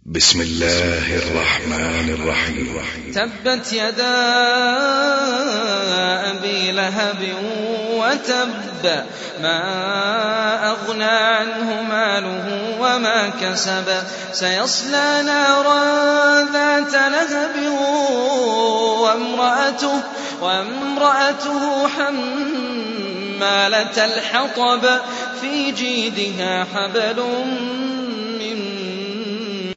بسم الله الرحمن الرحيم. تبت يدا أبي لهب وتب، ما أغنى عنه ماله وما كسب، سيصلى نارا ذات لهب وامرأته حمالة الحطب، في جيدها حبل